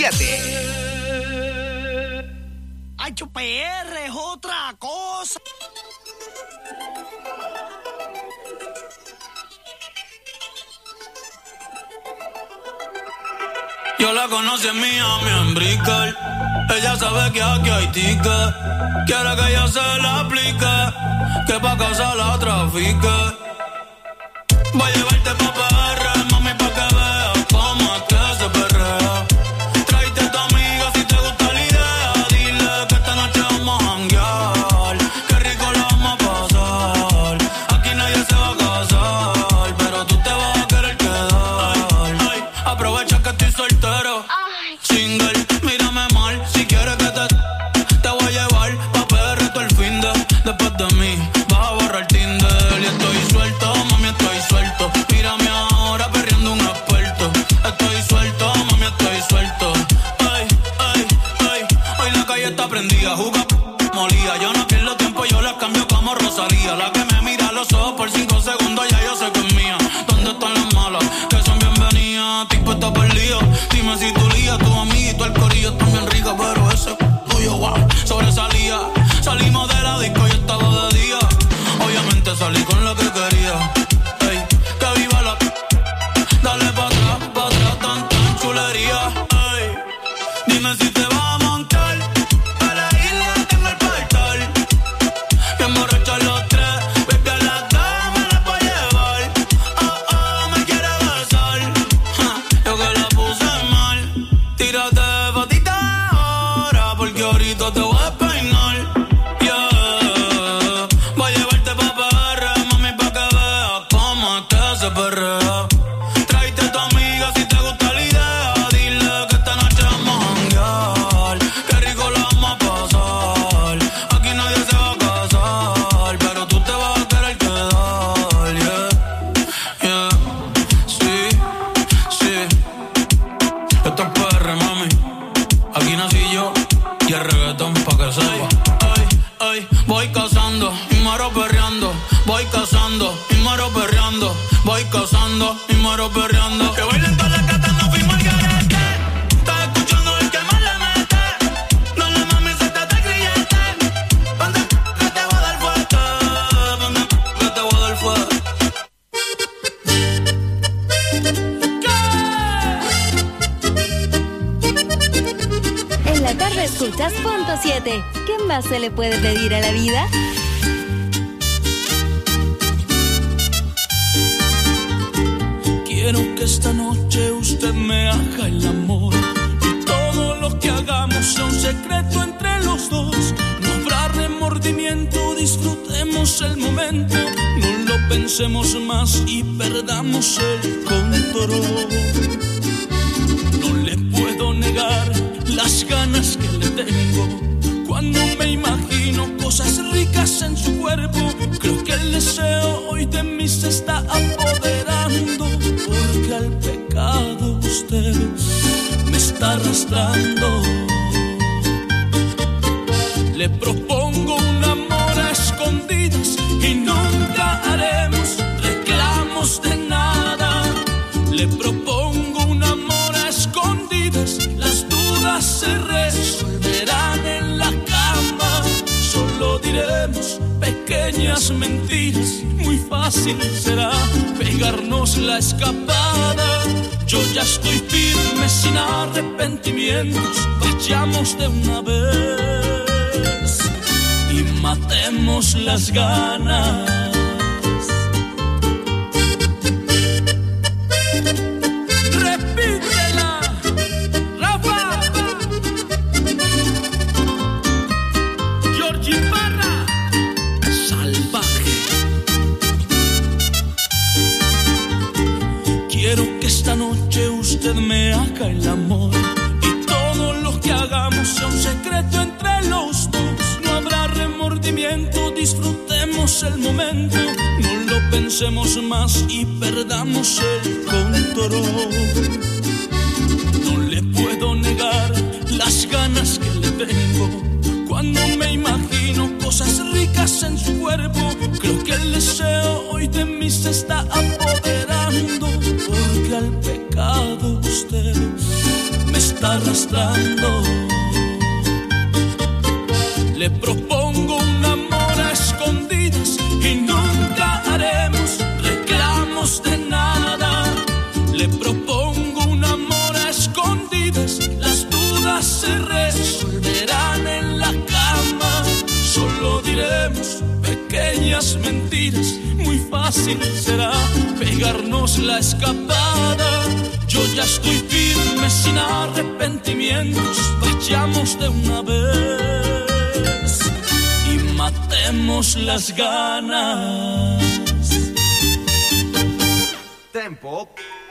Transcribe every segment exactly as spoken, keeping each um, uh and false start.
siete. H P R es otra cosa. Yo la conocí en Miami, en Brickell. Ella sabe que aquí hay ticket. Quiere que yo se la aplique, que pa' casa la trafique. Voy a llevarte pa' P R, mami, pa' que veas cómo es que se perrea. Tráete a tu amiga si te gusta la idea. Dile que esta noche vamos a janguear. Qué rico la vamos a pasar. Aquí nadie se va a casar, pero tú te vas a querer quedar. Ay, ay, aprovecha que estoy soltero. Ay. Single, mírame mal. Si quieres que te, te voy a llevar pa' P R todo el fin de. Después de mí vas a borrar Tinder. Y estoy suelto, mami, estoy suelto. Mírame ahora perreando un experto. Estoy suelto, mami, estoy suelto. Ay, ay, ay. Hoy la calle está prendida, juga molía. Yo no pierdo tiempo, yo la cambio como Rosalía. La que me mira a los ojos por cinco segundos, ya yo sé que es mía. ¿Dónde están las malas? Que son bienvenidas. Tipo está perdido. Dime si tu lía, tu amiguito, el corillo están bien rica, pero ese tuyo, wow, sobresalía. Salimos de la disco y estaba de día. Obviamente salí con lo que quería. Ey, que viva la... Dale pa' atrás, pa' atrás, tan, tan chulería. Ey, dime si te vas a montar. A la isla tengo el portal. Bien borrachos los tres. Baby, a las dos me la voy a llevar. Oh, oh, me quiere besar. Ja, yo que la puse mal. Tírate patita ahora, porque ahorita te voy a peinar. Yeah, voy a llevarte pa' P R, mami, pa' que veas cómo es que se perrea. Tráete a tu amiga si te gusta la idea. Dile que esta noche vamos a janguear. Qué rico la vamos a pasar. Aquí nadie se va a casar, pero tú te vas a querer quedar. Yeah, yeah, sí, sí. Esto es P R, mami. Aquí nací yo y el reggaetón pa' que sepa. Ay, ay, voy cazando y muero perreando. Voy cazando y muero perreando. Voy cazando y muero perreando. Que bailen todas las gatas, no fuimos al garete. Estás escuchando el que más le mete. No le mames, suéltate el grillete. Ponte que te voy a dar fuerte. Ponte que te voy a dar fuerte. En la tarde escuchas Punto siete. ¿Qué más se le puede pedir a la vida? Quiero que esta noche usted me haga el amor y todo lo que hagamos sea un secreto entre los dos. No habrá remordimiento, disfrutemos el momento. No lo pensemos más y perdamos el control. No le puedo negar las ganas que le tengo cuando me imagino cosas ricas en su cuerpo. Creo que el deseo hoy de mí se está apoderando, porque al pecado usted me está arrastrando. Le propongo un amor a escondidas y nunca haremos reclamos de nada. Le propongo un amor a escondidas, las dudas se resolverán en la cama. Solo diremos pequeñas mentiras, muy fácil será pegarnos la escapada. Yo ya estoy firme sin arrepentimientos, vayamos de una vez y matemos las ganas. Me haga el amor y todo lo que hagamos sea un secreto entre los dos. No habrá remordimiento, disfrutemos el momento. No lo pensemos más y perdamos el control. No le puedo negar las ganas que le tengo cuando me imagino cosas ricas en su cuerpo. Creo que el deseo hoy de mí se está apoderando, porque al pecado usted me está arrastrando. recordando. Le propongo un amor a escondidas y nunca haremos reclamos de nada. Le propongo un amor a escondidas, las dudas se resolverán en la cama. Solo diremos pequeñas mentiras, muy fácil será pegarnos la escapada. Yo ya estoy firme sin arrepentimientos, vayamos de una vez y matemos las ganas. Tempo.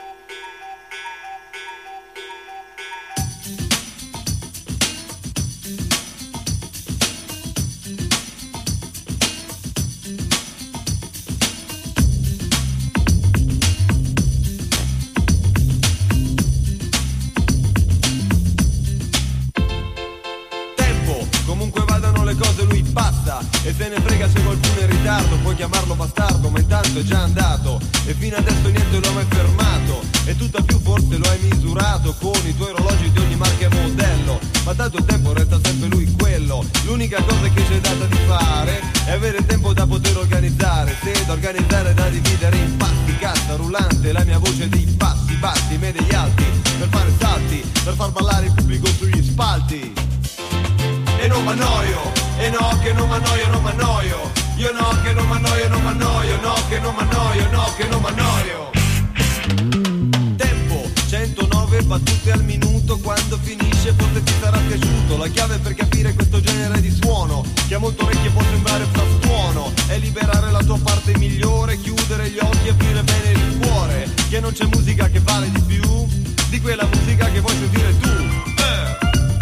E se ne frega se qualcuno è in ritardo, puoi chiamarlo bastardo, ma intanto è già andato. E fino adesso niente lo ha mai fermato, e tutta più forse lo hai misurato con i tuoi orologi di ogni marca e modello. Ma tanto il tempo resta sempre lui quello. L'unica cosa che c'è data di fare è avere tempo da poter organizzare. Se da organizzare da dividere in pasti, cassa rullante, la mia voce dei passi bassi, me degli alti, per fare salti, per far ballare il pubblico sugli spalti. E non m'annoio, e no che non m'annoio, non m'annoio. Io no che non m'annoio, non m'annoio, no che non m'annoio, no che non m'annoio. Tempo, centonove battute al minuto, quando finisce forse ti sarà piaciuto. La chiave per capire questo genere di suono, che a molte orecchie può sembrare frastuono, è liberare la tua parte migliore, chiudere gli occhi e aprire bene il cuore. Che non c'è musica che vale di più di quella musica che vuoi sentire tu. eh.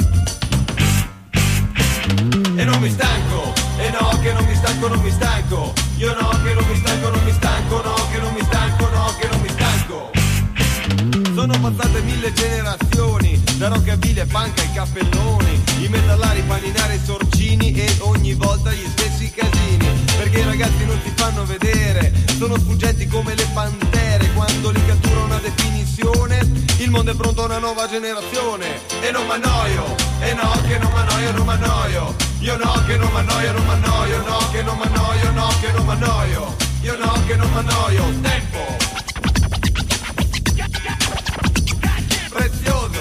E non mi stanco, e no che non mi stanco, non mi stanco. Io no che non mi stanco, non mi stanco, no che non mi stanco, no che non mi stanco. Sono passate mille generazioni, da rockabilly e punk ai cappelloni, i metallari, i paninari, i sorcini e ogni volta gli stessi casini. Perché i ragazzi non si fanno vedere, sono sfuggenti come le pantere. Quando li cattura una definizione, il mondo è pronto a una nuova generazione. E non m'annoio, e no che non m'annoio, non m'annoio. Io no che non m'annoio, non m'annoio, no che non m'annoio, no che non m'annoio. Io no che non m'annoio. Tempo. Prezioso.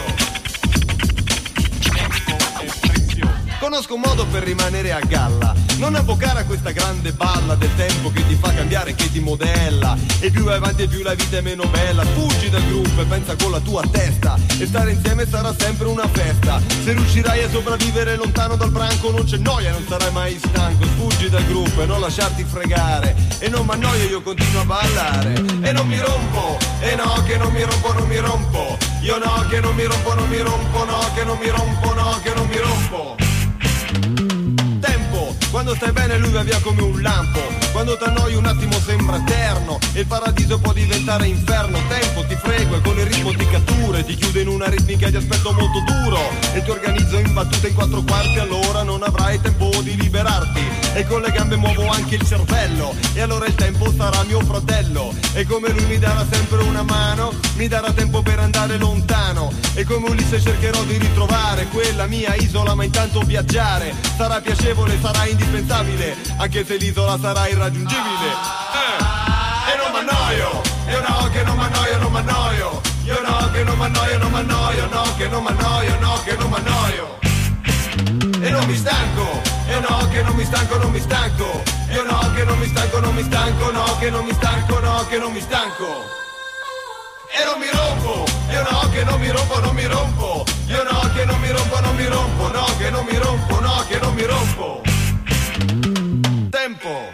Conosco un modo per rimanere a galla, non avvocare a questa grande balla del tempo che ti fa cambiare, che ti modella. E più vai avanti e più la vita è meno bella. Fuggi dal gruppo e pensa con la tua testa, e stare insieme sarà sempre una festa. Se riuscirai a sopravvivere lontano dal branco non c'è noia, non sarai mai stanco. Fuggi dal gruppo e non lasciarti fregare. E non m'annoio, io continuo a ballare. E non mi rompo, e no che non mi rompo, non mi rompo. Io no che non mi rompo, non mi rompo, no che non mi rompo, no che non mi rompo. Tempo, quando stai bene lui va via come un lampo. Quando t'annoi un attimo sembra eterno, e il paradiso può diventare inferno. Tempo, ti frego e con il ritmo ti cattura, ti chiude in una ritmica di aspetto molto duro, e ti organizzo in battute in quattro quarti. Allora non avrai tempo di liberarti, e con le gambe muovo anche il cervello. E allora il tempo sarà mio fratello, e come lui mi darà sempre una mano, mi darà tempo per andare lontano. E come Ulisse cercherò di ritrovare quella mia isola, ma intanto viaggiare sarà piacevole, sarà indispensabile, anche se l'isola sarà irraggiungibile. eh. E non m'annoio, io no che non m'annoio, non m'annoio. Io no che non m'annoio, non m'annoio, no che non m'annoio, no che non m'annoio. E non mi stanco, io no che non mi stanco, non mi stanco. Io no che non mi stanco, non mi stanco, no che non mi stanco, no che non mi stanco. E non mi rompo, io no che non mi rompo, non mi rompo. Io no che non mi rompo, non mi rompo, no che non mi rompo, no che non mi rompo. Tempo.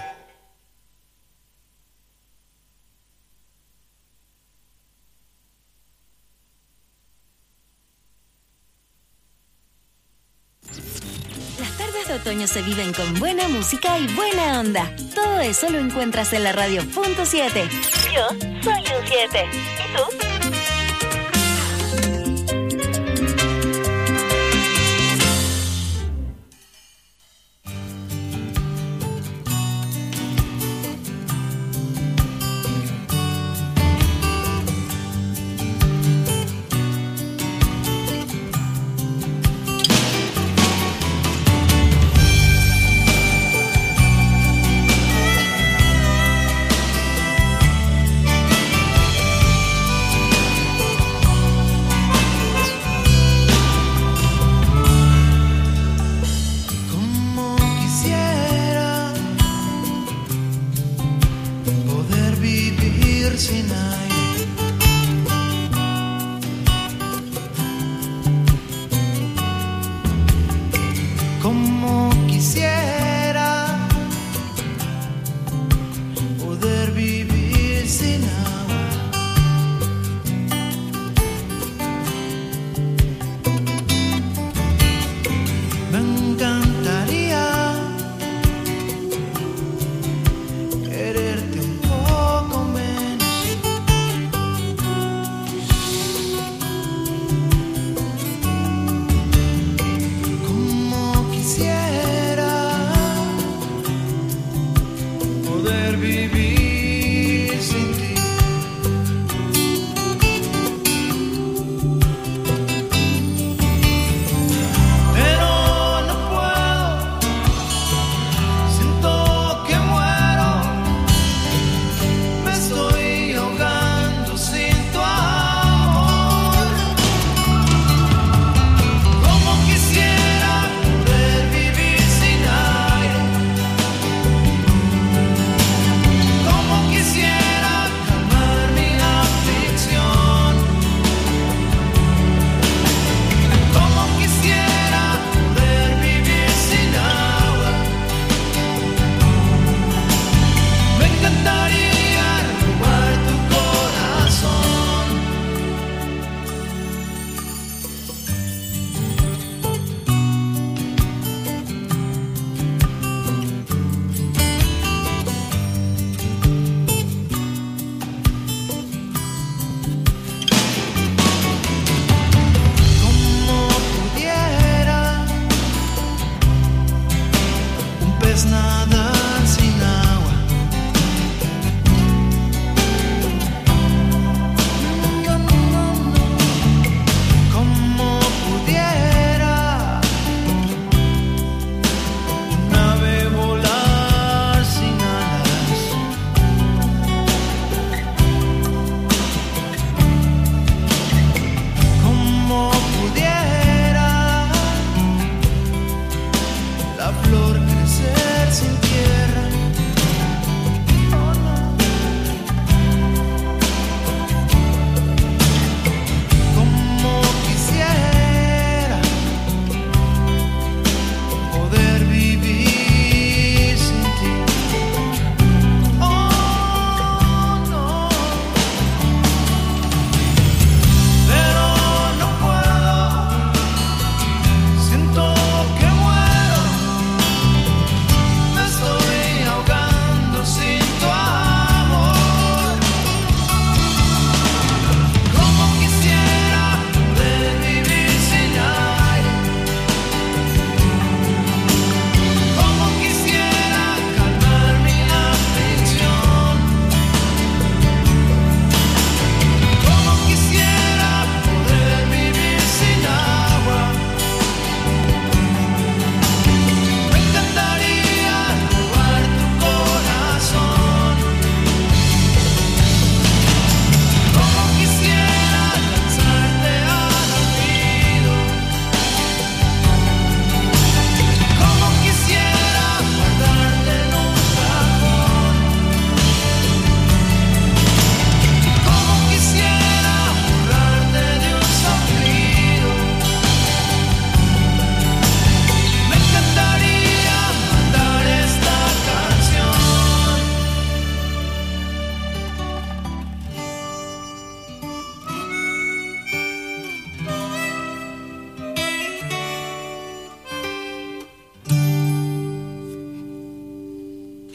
Las tardes de otoño se viven con buena música y buena onda. Todo eso lo encuentras en la radio punto siete. Yo soy un siete. ¿Y tú?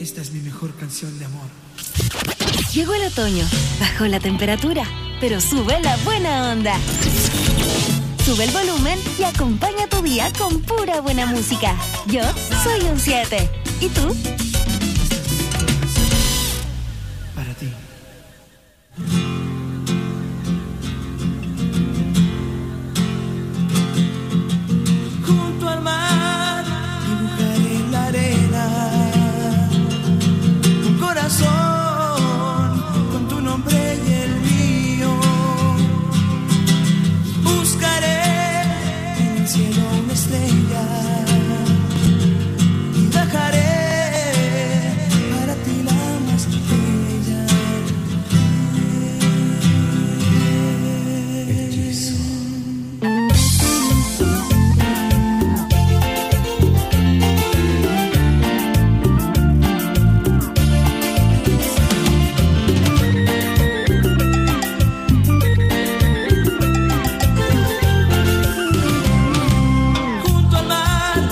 Esta es mi mejor canción de amor. Llegó el otoño, bajó la temperatura, pero sube la buena onda. Sube el volumen y acompaña tu día con pura buena música. Yo soy un siete. ¿Y tú? Para ti. Junto al mar dibujaré en la arena un corazón con tu nombre y el mío. Buscaré en el cielo una estrella y dejaré para ti la más bella. Hechizo. Junto al mar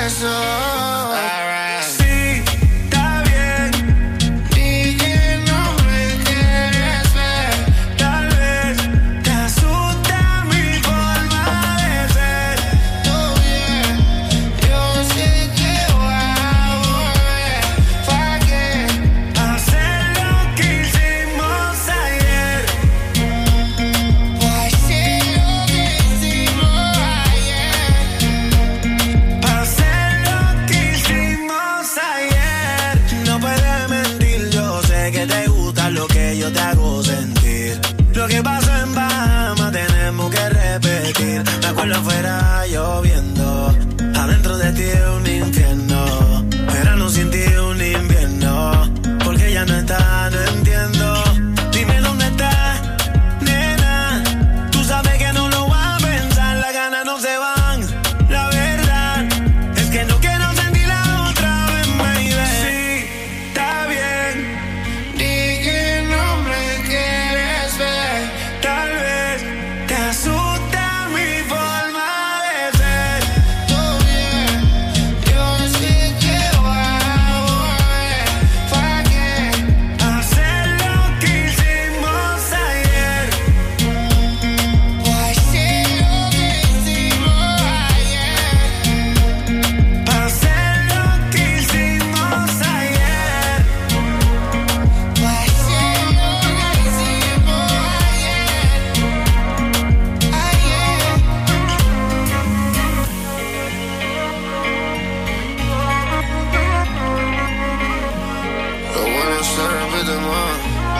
besos. Sí, está bien. Di que no me quieres ver. Tal vez te asusta mi forma de ser. Todo bien, yo sé que voy a volver. ¿Pa' qué? Hacer lo que hicimos ayer. Pa' hacer lo que hicimos ayer. Hacer lo que hicimos ayer. No puedes mentir, yo sé que te gusta lo que yo te hago sentir. Lo que pasó en Bahamas tenemos que repetir. Me acuerdo afuera lloviendo, adentro de ti un infierno. Verano sin ti un invierno, porque ya no está, no entiendo. Dime dónde está, nena. Tú sabes que no lo vas a pensar, las ganas no se van. La verdad es que no quiero sentirla otra vez, baby. Sí, está bien. Di que no me quieres ver. Tal vez te asusta mi forma de ser. Todo bien, yo sé que voy a volver. ¿Pa' qué? Hacer lo que hicimos ayer. Pa' hacer lo que hicimos ayer. Hacer lo que hicimos ayer. Pa' hacer lo que hicimos ayer. Ayer. Lo bueno se repite más.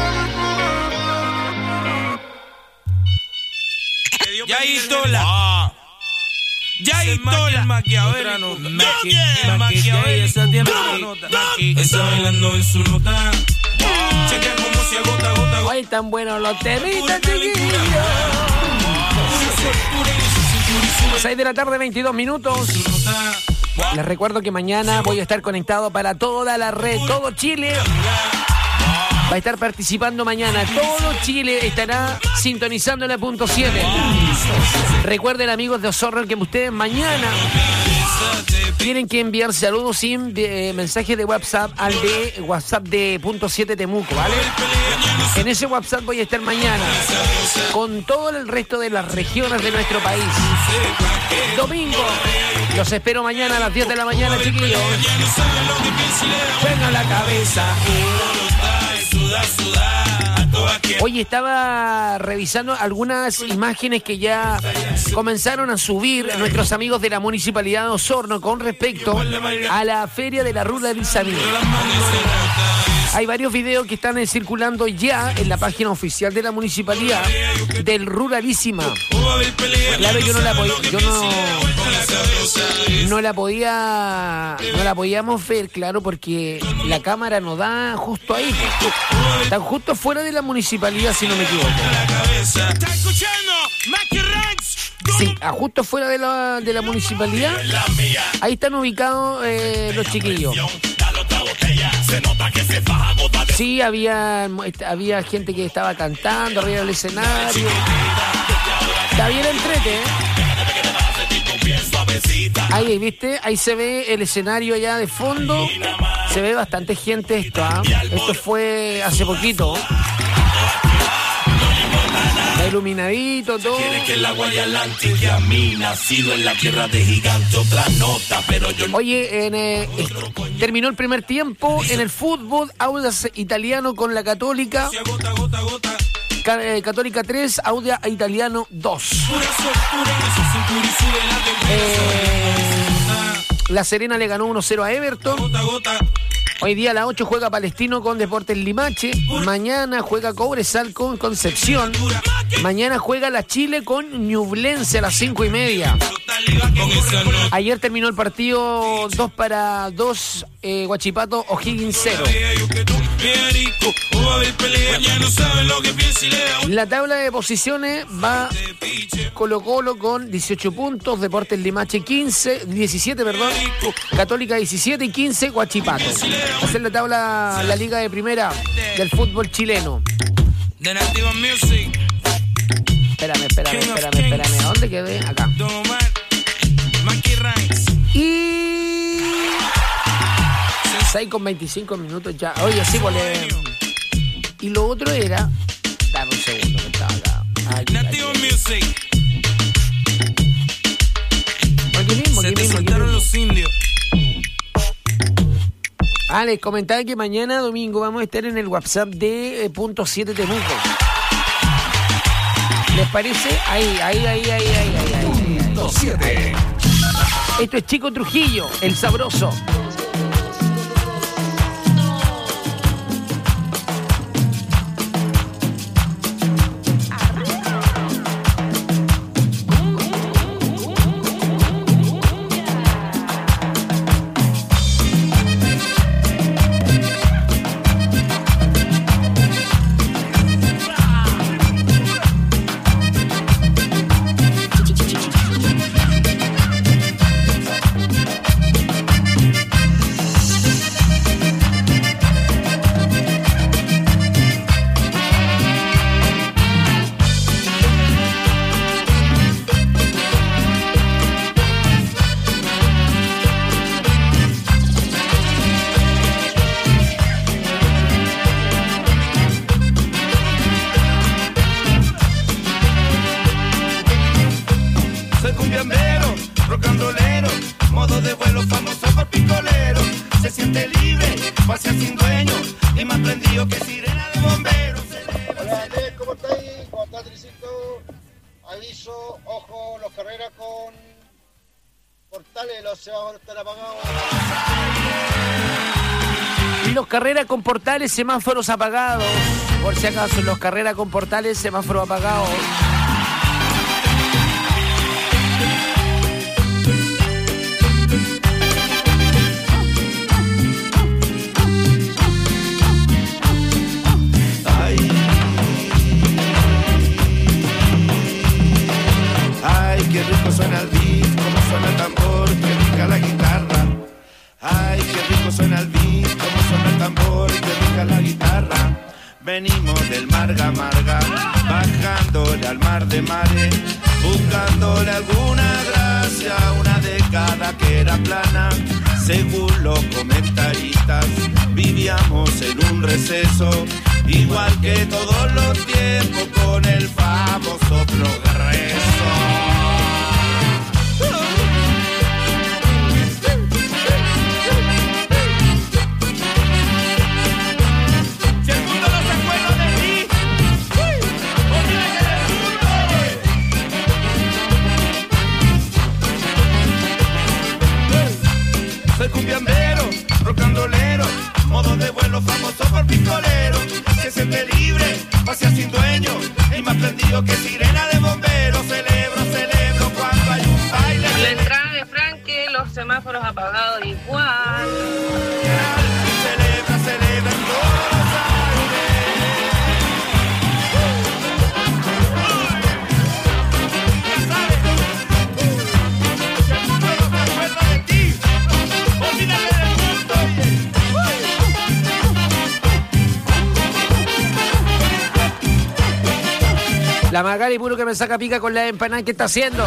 Yaitola. Yaitola. El maquiavélico. El maquiavélico. Está bailando en su nota. Chequea cómo se agota, gota, gota. Hoy tan buenos los temitas, chiquillos. seis de la tarde, veintidós minutos. Les recuerdo que mañana voy a estar conectado para toda la red, todo Chile. Va a estar participando mañana. Todo Chile estará sintonizando la punto siete. Recuerden, amigos de Osorno, que ustedes mañana tienen que enviar saludos sin eh, mensaje de WhatsApp al de WhatsApp de punto siete Temuco, ¿vale? En ese WhatsApp voy a estar mañana con todo el resto de las regiones de nuestro país. Domingo. Los espero mañana a las diez de la mañana, chiquillos. Venga la cabeza. Oye, estaba revisando algunas imágenes que ya comenzaron a subir nuestros amigos de la Municipalidad de Osorno con respecto a la Feria de la Ruralizamento. Hay varios videos que están circulando ya en la página oficial de la Municipalidad del Ruralísima. Claro, yo no la podía, yo no, no la podía, no la podíamos ver, claro, porque la cámara no da justo ahí. Están justo fuera de la municipalidad, si no me equivoco. Sí, a justo fuera de la, de la municipalidad. Ahí están ubicados eh, los chiquillos. Sí, había, había gente que estaba cantando arriba del escenario. Está bien entrete, ¿eh? Ahí, ¿viste? Ahí se ve el escenario allá de fondo. Se ve bastante gente esto, ¿eh? Esto fue hace poquito. Está iluminadito, todo. Oye, en, eh, terminó el primer tiempo en el fútbol. Audax Italiano con la Católica. Católica tres, Audax Italiano dos. Eh, La Serena le ganó uno cero a Everton. Hoy día a las ocho juega Palestino con Deportes Limache. Mañana juega Cobresal con Concepción. Mañana juega la Chile con Ñublense a las cinco y media. Ayer terminó el partido dos para dos, eh, Huachipato O'Higgins cero. La tabla de posiciones va Colo Colo con dieciocho puntos, Deportes Limache quince, diecisiete, perdón, Católica diecisiete y quince Huachipato. Esa es la tabla, la liga de primera del fútbol chileno. Espérame, espérame, espérame, espérame. ¿A dónde quedé? Acá. Y seis con veinticinco minutos ya. Oye, sí, volé. Y lo otro era... Dame un segundo que estaba acá. Aquí, Nativo aquí. Music. Aquí mismo, Se aquí te mismo, aquí soltaron mismo. los indios. Ah, les comentaba que mañana domingo vamos a estar en el WhatsApp de eh, Punto siete Temuco. ¿Les parece? Ahí, ahí, ahí, ahí, ahí, ahí, ahí. Punto siete. Esto es Chico Trujillo, el sabroso. Soy cumbiambero, rock and rollero, modo de vuelo famoso por picolero. Se siente libre, pasea sin dueño y más prendido que sirena de bomberos. Hola Andrés, ¿cómo estáis? ¿Cómo está Tricito? Aviso, ojo, los carreras con portales, los semáforos están apagados. Y los carreras con portales, semáforos apagados. Por si acaso, los carreras con portales, semáforos apagados. Ay, ay, qué rico suena el beat, cómo suena el tambor, qué rica la guitarra. Ay, qué rico suena el beat, cómo suena el tambor, qué rica la guitarra. Venimos del Marga Marga, bajándole al mar de mares, buscándole alguna gracia, una década que era plana. Según los comentaristas, vivíamos en un receso, igual que todos los tiempos con el famoso progreso. Si el mundo no se acuerda de mí, olvídate del mundo. Soy cumbiambero, rock and rollero, modo de vuelo famoso por picolero. Se siente libre, pasea sin dueño y más prendido que sirena de bomberos. Celebro, celebro cuando hay un baile. La entrada de Frankie, los semáforos apagados igual. Celebra, celebra en Buenos Aires. Si el mundo no se acuerda de ti, olvídate del mundo. La Magali puro que me saca pica con la empanada que está haciendo.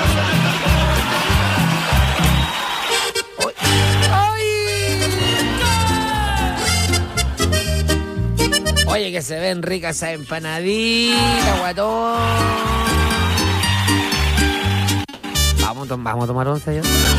Oye, que se ven ricas esas empanaditas, guatón. Vamos, to- vamos a tomar once ya.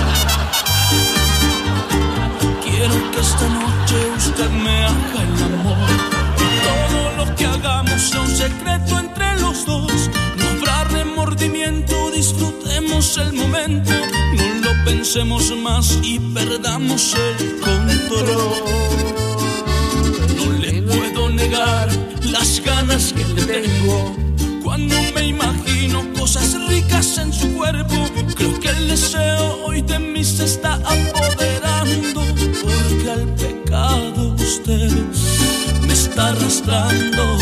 Quiero que esta noche usted me haga el amor. Todo lo que hagamos sea un secreto entre los dos. No habrá remordimiento, disfrutemos el momento. No lo pensemos más y perdamos el control. No le puedo negar las ganas que le tengo. Cuando me imagino cosas ricas en su cuerpo, creo que el deseo hoy de mí se está apoderando, porque al pecado usted me está arrastrando.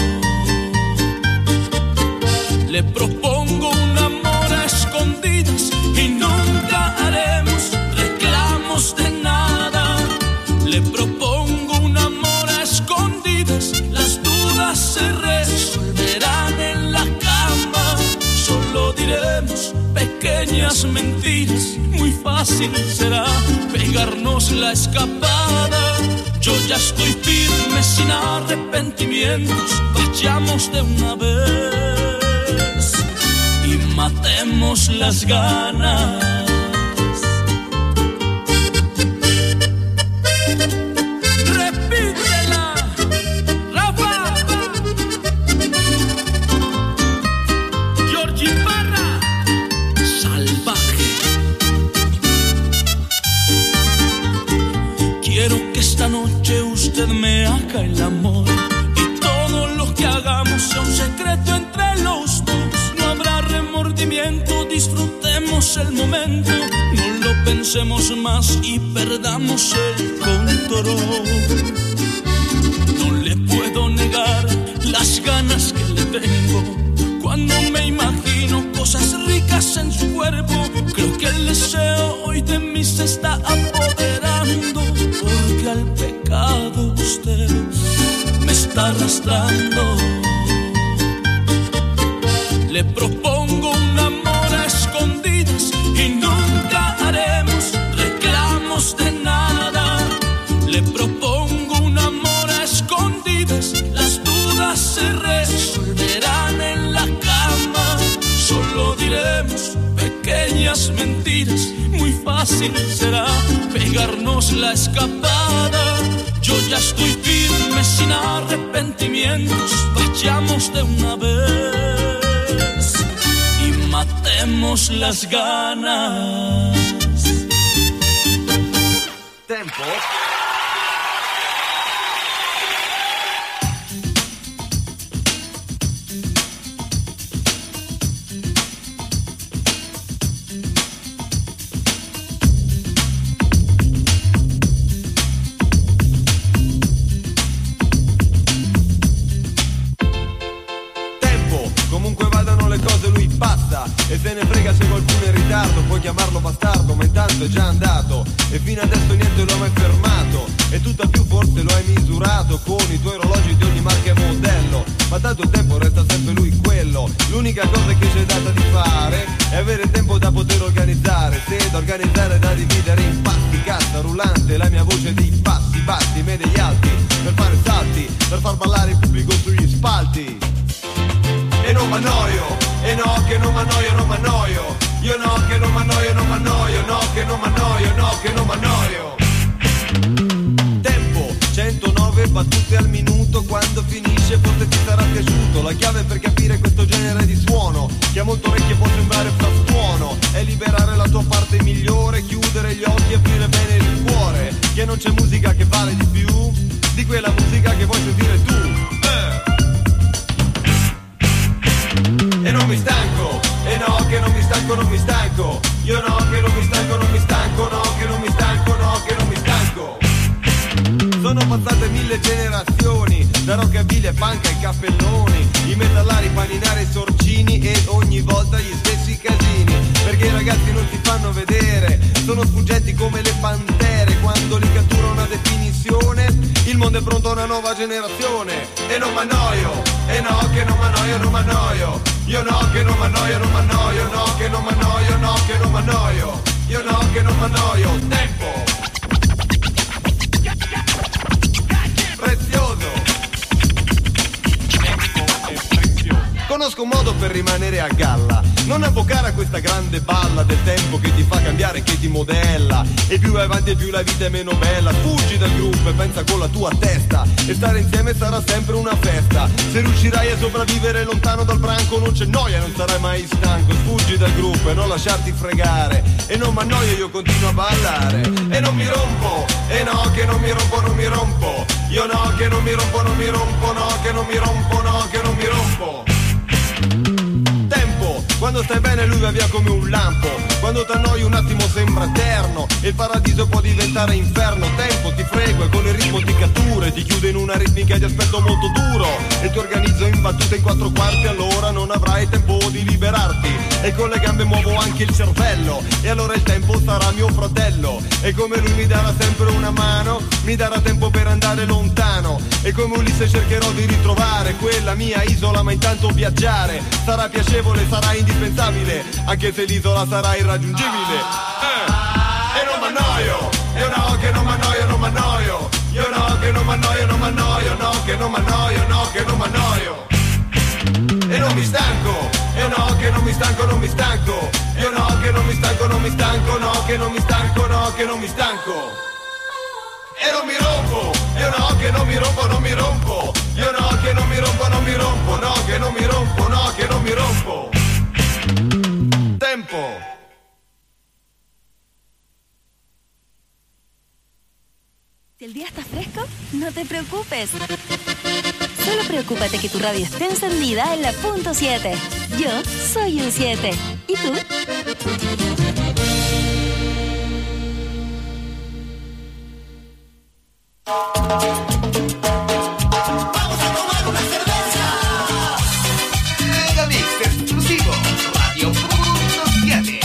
Le propongo un amor a escondidas y nunca haremos reclamos de nada. Le propongo un amor a escondidas, las dudas se resolverán en la cama. Solo diremos pequeñas mentiras, muy fácil será pegarnos la escapada. arrepentimientos, vayamos de una vez y matemos las ganas. Esta noche usted me haga el amor y todo lo que hagamos sea un secreto entre los dos. No habrá remordimiento, disfrutemos el momento, no lo pensemos más y perdamos el control. No le puedo negar las ganas que le tengo cuando me imagino cosas ricas en su cuerpo. Creo que el deseo hoy de mí se está apoderando, porque al pecado usted me está arrastrando. Le propongo un amor a escondidas y nunca haremos reclamos de nada. Le propongo un amor a escondidas, las dudas se resolverán en la cama. Solo diremos pequeñas mentiras, muy fácil será pegarnos la escapada. Yo ya estoy firme sin arrepentimientos, vayamos de una vez y matemos las ganas. Tempo. E se ne frega se qualcuno è in ritardo, puoi chiamarlo bastardo, ma intanto è già andato e fino adesso niente lo ha mai fermato. E tutta più forse lo hai misurato con i tuoi orologi di ogni marca e modello, ma tanto il tempo resta sempre lui quello. L'unica cosa che c'è data di fare è avere tempo da poter organizzare, se da organizzare da dividere in pasti, cassa rullante, la mia voce di passi, bassi, medi e alti, per fare salti, per far ballare il pubblico sugli spalti. E non m'annoio, e no che non m'annoio, non m'annoio. Io no che non m'annoio, non m'annoio. No che non m'annoio, no che non m'annoio. Tempo, centonove battute al minuto. Quando finisce forse ti sarà piaciuto. La chiave per capire questo genere di suono, che a molto orecchie può sembrare frastuono, è liberare la tua parte migliore, chiudere gli occhi e aprire bene il cuore. Che non c'è musica che vale di più di quella musica che vuoi sentire tu. eh. E non mi stanco, e no che non mi stanco, non mi stanco. Io no che non mi stanco, non mi stanco. No che non mi stanco, no che non mi stanco. Sono passate mille generazioni, da rockabilly e punk ai cappelloni, i metallari, i paninari, i sorcini e ogni volta gli stessi casini. Perché i ragazzi non si fanno vedere, sono sfuggenti come le pantere. Quando li cattura una definizione, il mondo è pronto a una nuova generazione. E non m'annoio, e no che non m'annoio, non m'annoio. Io no che non m'annoio, non m'annoio. No che non m'annoio, no che non m'annoio. Io no che non m'annoio. Tempo prezioso. Conosco un modo per rimanere a galla, non avvocare a questa grande balla del tempo che ti fa cambiare, che ti modella. E più vai avanti e più la vita è meno bella. Fuggi dal gruppo e pensa con la tua testa, e stare insieme sarà sempre una festa. Se riuscirai a sopravvivere lontano dal branco non c'è noia, non sarai mai stanco. Fuggi dal gruppo e non lasciarti fregare. E non m'annoio, io continuo a ballare. E non mi rompo, e no che non mi rompo, non mi rompo. Io no che non mi rompo, non mi rompo. No che non mi rompo, no che non mi rompo. Tempo, quando stai bene lui va via come un lampo. Quando t'annoi un attimo sembra eterno, e il paradiso può diventare inferno. Tempo, ti frego e con il ritmo ti cattura, e ti chiude in una ritmica di aspetto molto duro, e ti organizzo in battute in quattro quarti. Allora non avrai tempo di liberarti, e con le gambe muovo anche il cervello. E allora il tempo sarà mio fratello, e come lui mi darà sempre una mano, mi darà tempo per andare lontano. E come Ulisse cercherò di ritrovare quella mia isola, ma intanto viaggiare sarà piacevole, sarà indispensabile, anche se l'isola sarà irraggiungibile. eh. E non m'annoio, io no che non m'annoio, non m'annoio. Io no che non m'annoio, non m'annoio. No che non che non mi stanco e non mi rompo, io no che non mi rompo, non mi rompo, io no che non mi rompo, non mi rompo, no che non mi rompo, no che non mi rompo. Tempo. Si el día está fresco, no te preocupes. Solo preocúpate que tu radio esté encendida en la punto siete. Yo soy un siete. ¿Y tú? Vamos a tomar una cerveza. Megamix exclusivo. Radio punto siete.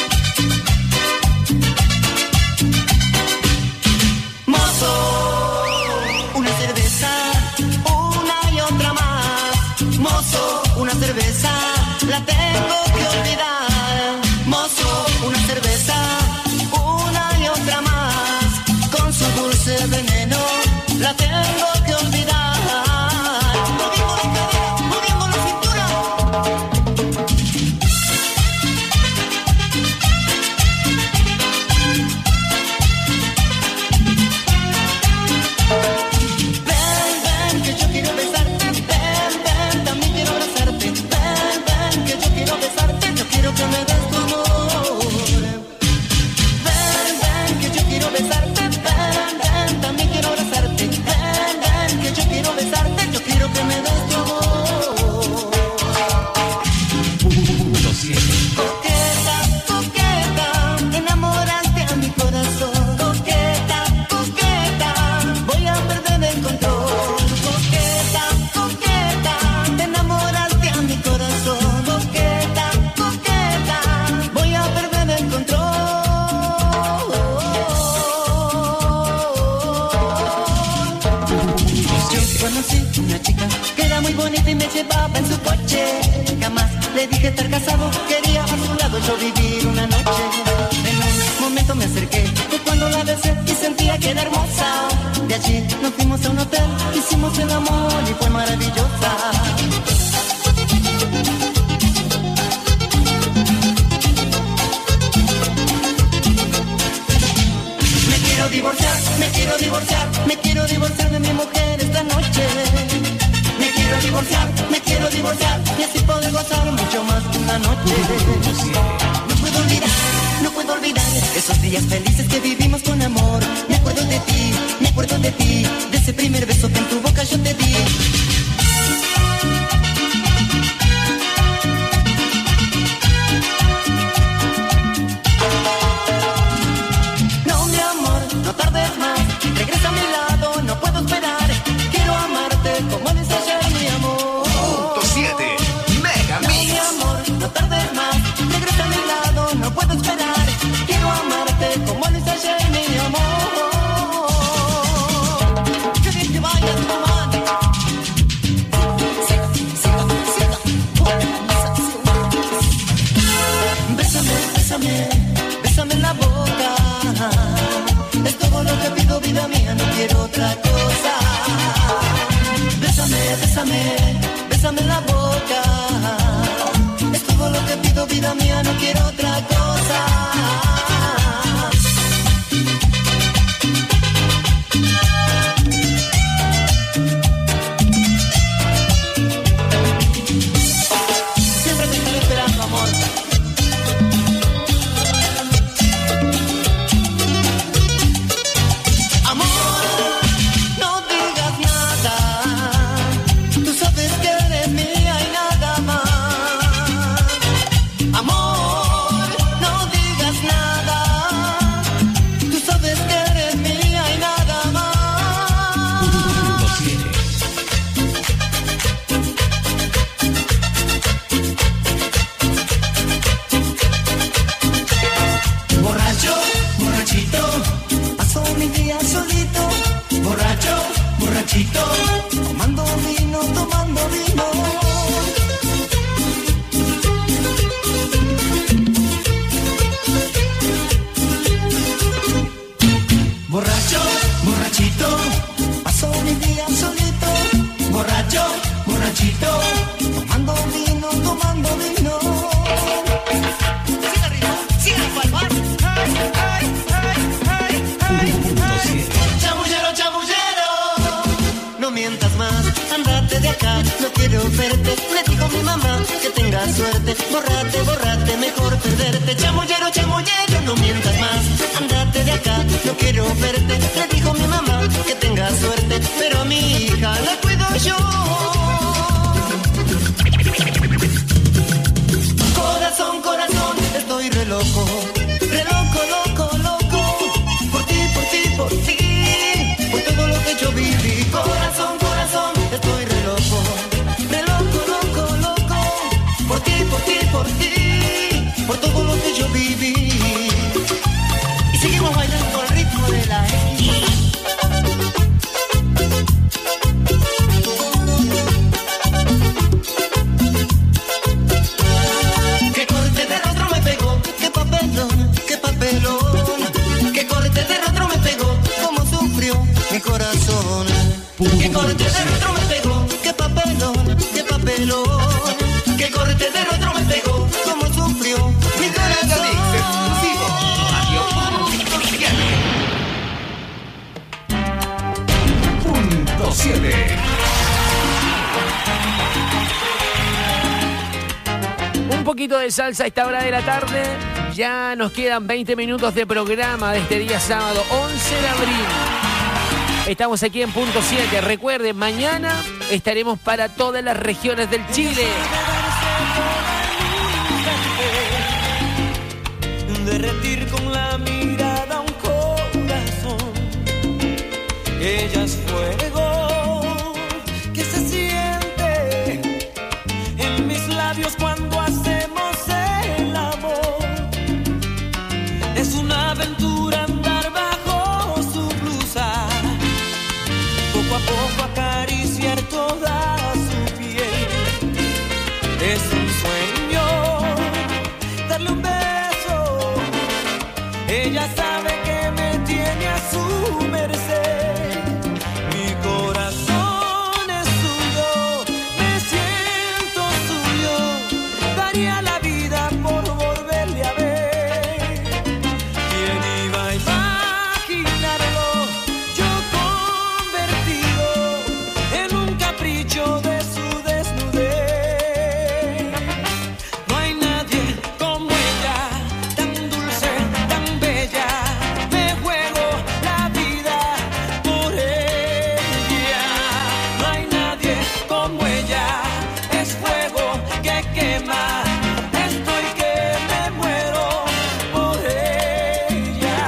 Mozo, una cerveza, una y otra más. Mozo, una cerveza, la tengo que olvidar. Mozo, una cerveza, una y otra más. Con su dulce veneno, la tengo que olvidar. Moviendo la cadera, moviendo la cintura. Ven, ven, que yo quiero besarte. Ven, ven, también quiero abrazarte. Ven, ven, que yo quiero besarte. Yo quiero que me des tu amor. Ven, ven, que yo quiero besarte. Ven, ven, también quiero abrazarte. Ven, ven, que yo quiero besarte. Yo quiero que me des tu amor. Coqueta, coqueta, enamoraste a mi corazón. Coqueta, coqueta, voy a perder el control. Coqueta, coqueta, enamoraste a mi corazón. Coqueta, coqueta, voy a perder el control. Yo conocí una chica que era muy bonita y me llevaba en su coche. Jamás le dije estar casado, quería a su lado yo vivir una noche. En un momento me acerqué, fue cuando la besé y sentía que era hermosa. De allí nos fuimos a un hotel, hicimos el amor y fue maravillosa. Me quiero divorciar, me quiero divorciar, me quiero divorciar de mi mujer esta noche. Me quiero divorciar, me quiero divorciar y así poder gozar mucho más una noche. No puedo olvidar, no puedo olvidar esos días felices que vivimos con amor. Me acuerdo de ti, me acuerdo de ti, de ese primer beso que en tu boca yo te di. No, mi amor, no tardes más, regresa a mi lado, no puedo esperar. Quiero amarte como lo hice ayer, mi amor. Punto siete, Megamix. No, mi amor, no tardes más, regresa a mi lado, no puedo esperar. Quiero amarte como lo hice ayer, mi amor. Que bien te vayas, mamá. mientas más, andate de acá, no quiero verte. Le dijo mi mamá que tengas suerte, bórrate, bórrate, mejor perderte. Chamullero, chamullero, no mientas más, andate de acá, no quiero verte. Le dijo mi mamá que tengas suerte, pero a mi hija la cuido yo. Corazón, corazón, estoy re loco, re loco, loco, loco, por ti, por ti, por ti, por todo lo que yo viví. Corazón, corazón, estoy re loco, re loco, loco, loco, por ti, por ti, por ti, por todo lo que yo viví. Y seguimos bailando al ritmo de la X. Mi corazón, que corte de rostro me pegó, qué papelón, qué papelón, que corte de rostro me pegó, como sufrió mi corazón. Punto siete. Un poquito de salsa a esta hora de la tarde. Ya nos quedan veinte minutos de programa de este día sábado once de abril. Estamos aquí en Punto siete. Recuerden, mañana estaremos para todas las regiones del Chile. Derretir con la mirada un corazón. Ella es fuego que se siente en mis labios cuando hacemos el amor. Es una aventura andar bajo su blusa, poco a poco acariciar toda su piel. Es un sueño darle un beso. Ella sabe que me tiene a su merced. Mi corazón es suyo, me siento suyo. Daría la vida por volverle a ver. ¿Quién iba a imaginarlo? Yo convertido en un capricho de su desnudez. No hay nadie como ella, tan dulce, tan bella. Me juego la vida por ella. No hay nadie como ella, es fuego que quema. Estoy que me muero por ella.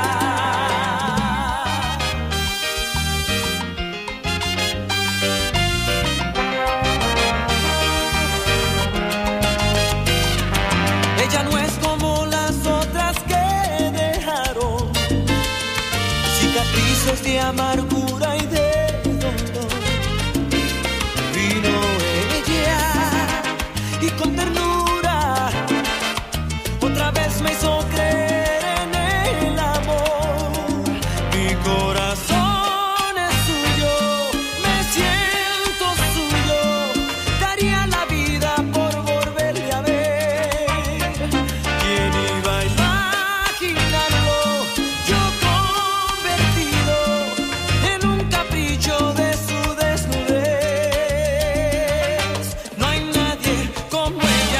Ella no es como las otras que dejaron cicatrices de amargura y de dolor. Vino ella y con ternura otra vez me hizo creer en el amor. Mi corazón es suyo, me siento suyo. Daría la vida por volverle a ver. ¿Quién iba a imaginarlo? Yo convertido en un capricho de su desnudez. No hay nadie como ella.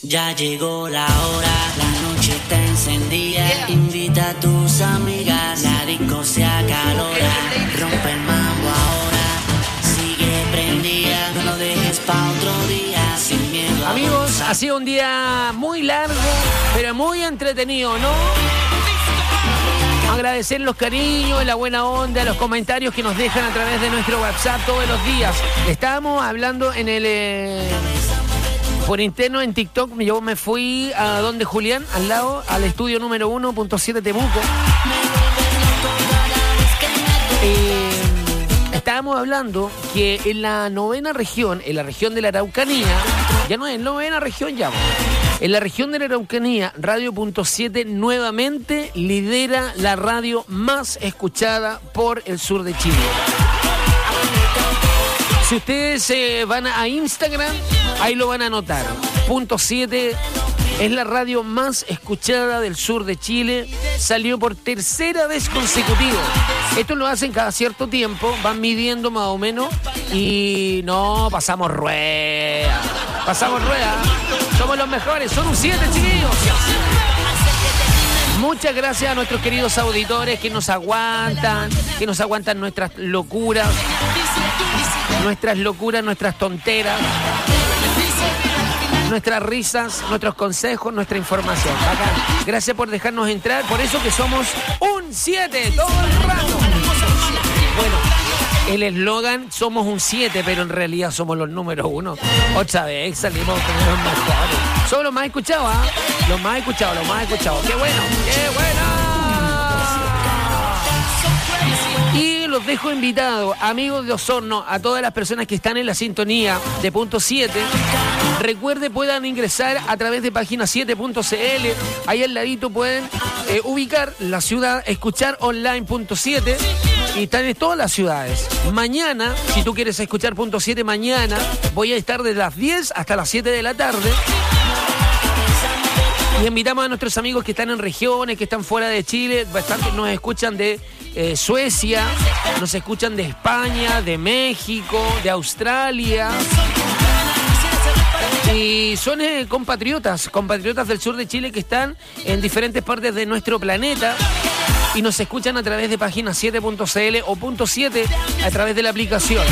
Ya llegó la hora, la noche está encendida. Yeah. Invita a tus amigas, la disco se acalora. Rompe el mambo ahora, sigue prendida. No lo dejes pa' otro día, sin miedo. Amigos, ha sido un día muy largo, pero muy entretenido, ¿no? Agradecer los cariños, la buena onda, los comentarios que nos dejan a través de nuestro WhatsApp todos los días. Estábamos hablando en el... Eh, por interno en TikTok, yo me fui a donde Julián, al lado, al estudio número uno punto siete Temuco. Eh, estábamos hablando que en la novena región, en la región de la Araucanía, ya no es novena región ya, en la región de la Araucanía, Radio Punto siete nuevamente lidera la radio más escuchada por el sur de Chile. Si ustedes eh, van a Instagram, ahí lo van a notar. Punto siete es la radio más escuchada del sur de Chile. Salió por tercera vez consecutiva. Esto lo hacen cada cierto tiempo, van midiendo más o menos. Y no, pasamos rueda. Pasamos rueda. Somos los mejores, son un siete, chiquillos. Muchas gracias a nuestros queridos auditores que nos aguantan, que nos aguantan nuestras locuras. Nuestras locuras, nuestras tonteras, nuestras risas, nuestros consejos, nuestra información. Bacán. Gracias por dejarnos entrar. Por eso que somos un siete todo el rato. Bueno, el eslogan somos un siete, pero en realidad somos los números uno. Otra vez salimos con los mejores. Somos los más escuchados, ¿ah? ¿eh? Los más escuchados, los más escuchados. ¡Qué bueno! ¡Qué bueno! Y los dejo invitados, amigos de Osorno, a todas las personas que están en la sintonía de Punto siete. Recuerde, puedan ingresar a través de página siete punto c l. Ahí al ladito pueden eh, ubicar la ciudad, escuchar online Punto siete. Y están en todas las ciudades. Mañana, si tú quieres escuchar Punto siete, mañana voy a estar desde las diez hasta las siete de la tarde. Y invitamos a nuestros amigos que están en regiones, que están fuera de Chile. Bastante nos escuchan de eh, Suecia, nos escuchan de España, de México, de Australia. Y son eh, compatriotas, compatriotas del sur de Chile que están en diferentes partes de nuestro planeta. Y nos escuchan a través de página siete punto c l o Punto siete a través de la aplicación.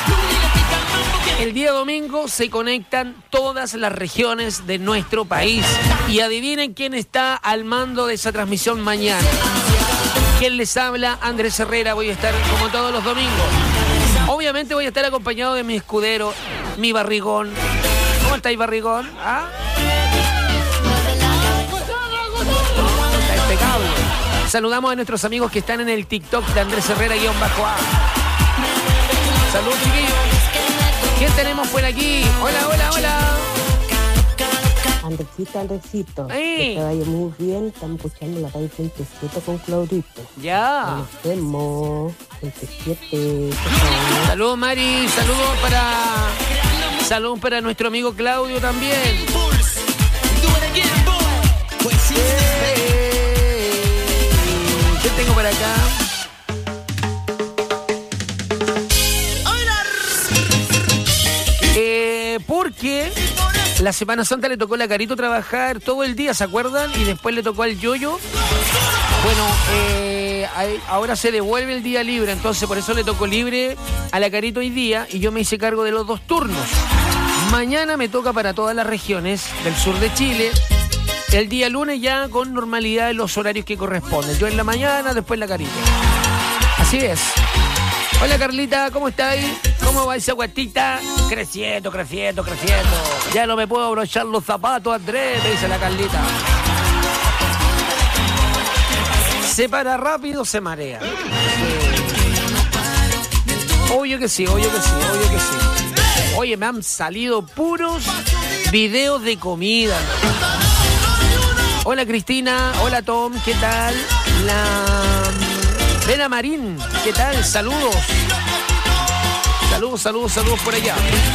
El día domingo se conectan todas las regiones de nuestro país. Y adivinen quién está al mando de esa transmisión mañana. ¿Quién les habla? Andrés Herrera. Voy a estar como todos los domingos. Obviamente voy a estar acompañado de mi escudero, mi barrigón. ¿Cómo estáis, barrigón? ¿Ah? Está impecable. Saludamos a nuestros amigos que están en el TikTok de Andrés Herrera-A. Salud, chiquillos. ¿Quién tenemos por aquí? Hola, hola, hola. Andresito, Andresito. ¡Ey! Que te vaya muy bien. Estamos escuchando la radio Punto siete con Claudito. Ya. Nos vemos. Punto siete. Saludos, Mari. Saludos para... Saludos para nuestro amigo Claudio también. ¿Qué tengo por acá? Eh, porque la Semana Santa le tocó a la Carito trabajar todo el día, ¿se acuerdan? Y después le tocó al Yoyo. Bueno, eh, ahora se devuelve el día libre, entonces por eso le tocó libre a la Carito hoy día y yo me hice cargo de los dos turnos. Mañana me toca para todas las regiones del sur de Chile. El día lunes ya con normalidad en los horarios que corresponden. Yo en la mañana, después la Carita. Así es. Hola, Carlita, ¿cómo estáis? ¿Cómo va esa guatita? Creciendo, creciendo, creciendo. Ya no me puedo abrochar los zapatos, Andrés, me dice la Carlita. Se para rápido, se marea. Obvio que sí, obvio que sí, obvio que sí. Oye, me han salido puros videos de comida. Hola, Cristina. Hola, Tom. ¿Qué tal? La... Vela Marín. ¿Qué tal? Saludos. Saludos, saludos, saludos por allá.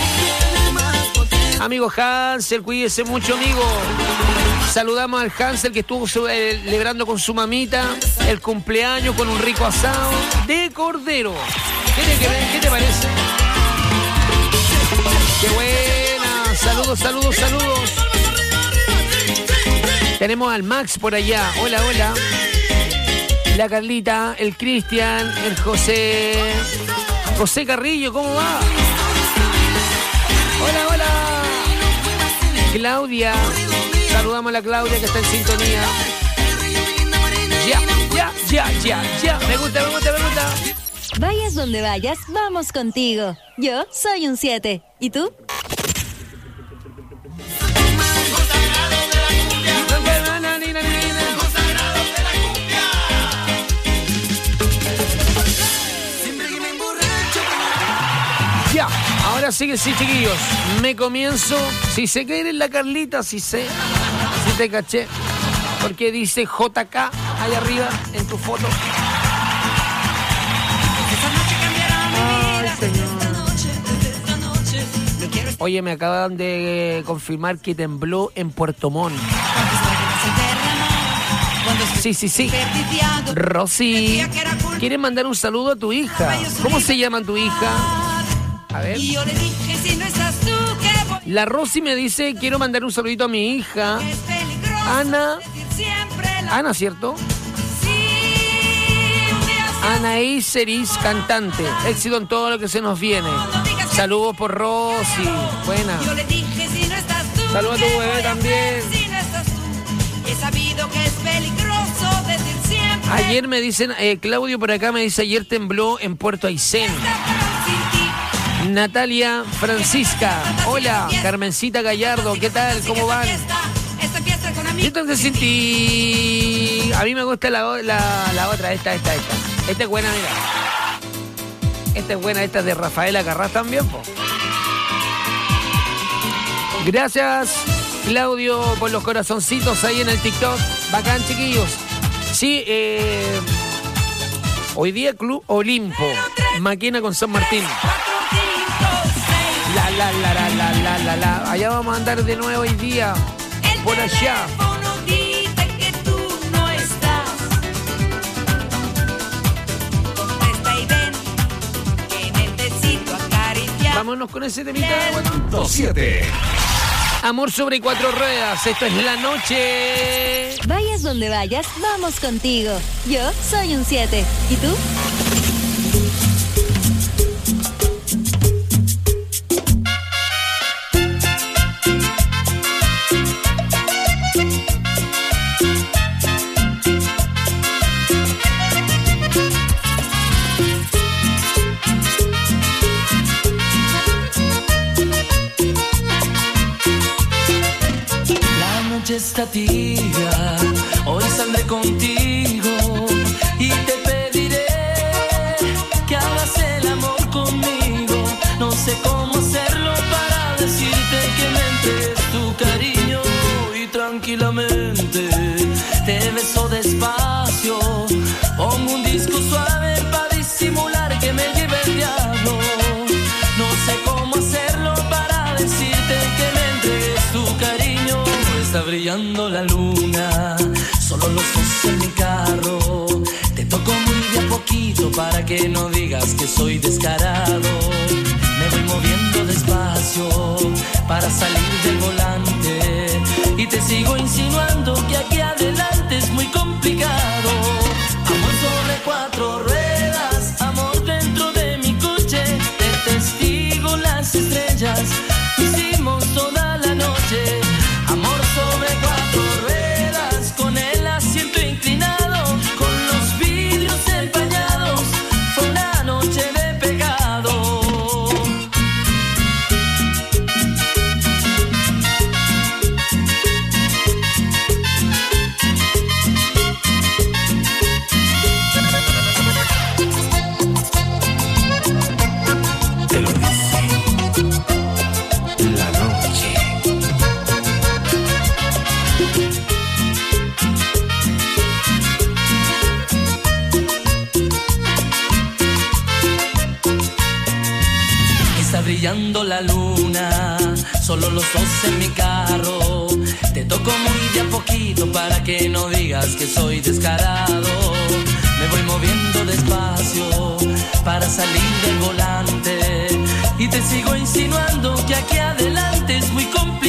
Amigo Hansel, cuídese mucho, amigo. Saludamos al Hansel que estuvo celebrando con su mamita el cumpleaños con un rico asado de cordero. ¿Qué te, qué te parece? ¡Qué buena! Saludos, saludos, saludos. Tenemos al Max por allá. Hola, hola. La Carlita, el Cristian, el José. José Carrillo, ¿cómo va? Hola, hola. Claudia. Saludamos a la Claudia que está en sintonía. Ya, ya, ya, ya, ya. Me gusta, me gusta, me gusta. Vayas donde vayas, vamos contigo. Yo soy un siete. ¿Y tú? Ya, ahora sí que sí, chiquillos. Me comienzo. Si sé que eres la Carlita, si sé. Si te caché. Porque dice J K ahí arriba en tu foto. Ay, señor. Oye, me acaban de confirmar que tembló en Puerto Montt. Sí, sí, sí. Rosy, ¿quieres mandar un saludo a tu hija? ¿Cómo se llama tu hija? A ver. La Rosy me dice, quiero mandar un saludito a mi hija. Ana. Ana, ¿cierto? Ana Iseris, cantante. Éxito en todo lo que se nos viene. Saludos por Rosy. Buena. Saludos a tu bebé también. Ayer me dicen, eh, Claudio por acá me dice, ayer tembló en Puerto Aysén. Natalia Francisca, hola. Carmencita Gallardo, ¿qué tal? ¿Cómo van? Entonces sentí... A mí me gusta la, la, la otra, esta, esta, esta. Esta es buena, mira. Esta es buena, esta es de Rafaela Carrás también, po. Gracias, Claudio, por los corazoncitos ahí en el TikTok. Bacán, chiquillos. Sí, eh... hoy día Club Olimpo. Maquena con San Martín. La, la, la, la, la, la, la, la. Allá vamos a andar de nuevo hoy día. Por allá. Vámonos con ese temita. siete. Amor sobre cuatro ruedas. Esto es la noche. Vayas donde vayas, vamos contigo. Yo soy un siete. ¿Y tú? Está tibia, hoy saldré contigo y te pediré que hagas el amor conmigo. No sé cómo hacerlo para decirte que me entregues tu cariño y tranquilamente te beso despacio. Pongo un disco suave para disimular que me lleve el diablo. No sé cómo hacerlo para decirte que me entregues tu cariño. Está brillando la luna, solo los dos en mi carro. Te toco muy de a poquito para que no digas que soy descarado. Me voy moviendo despacio para salir del volante y te sigo insinuando que aquí adelante es muy complicado. Amor sobre cuatro ruedas, amor dentro de mi coche. Te testigo las estrellas, hicimos toda la noche. Amor sobre cuatro ruedas, con el asiento inclinado, con los vidrios empañados, fue una noche de pecado. Te lo dice la noche. Está brillando la luna, solo los dos en mi carro. Te toco muy de a poquito para que no digas que soy descarado. Me voy moviendo despacio para salir del volante y te sigo insinuando que aquí